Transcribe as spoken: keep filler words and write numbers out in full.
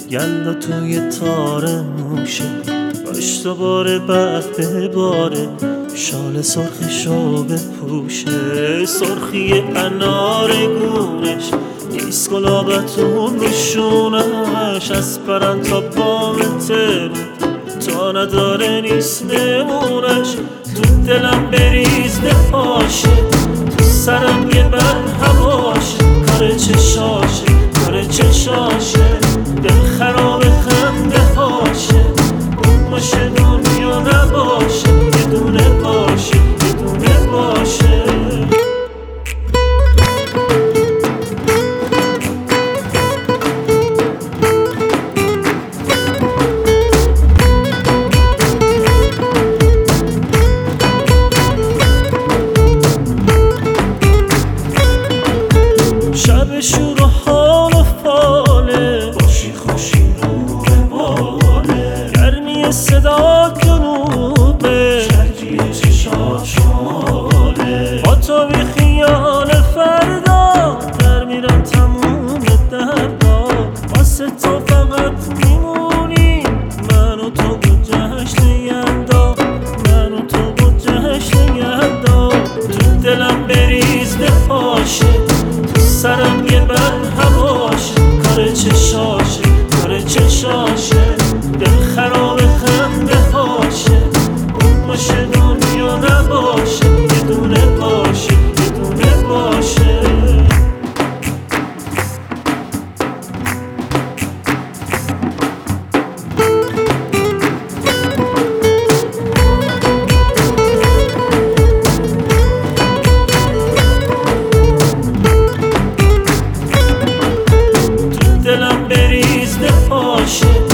گلا توی تار موشه، باش دوباره بعد به باره، شال سرخشو بپوشه. سرخی انار گونش، نیست گلابتون روشونش، از پرن تا بام ترون تا نداره نیست نمونش. تو دلم بریز نپاشه، تو سرم یه بند هواشه، کار چشاشه کار چشاشه، دل خراب خنده هاشه. اون باشه دنیا نباشه، یه دونه باشه یه دونه باشه. شب شور و حال و فاله، خوشی خوشی نور باله، گرمی صدا جنوبه، شرجی چشات شماله. با تو بی خیال فردا در میرم تموم دردا، واسه تو فقط میمونی من و تو با جشن یلدا، من و تو با جشن یلدا. تو دلم بریز نپاشه، سرم یه بند هواشه، کار چشاشه کار چشاشه، دل خراب خنده هاشه. اون باشه دنیا نباشه، یه دونه باشه یه دونه باشه. دلم بریز نپاشه،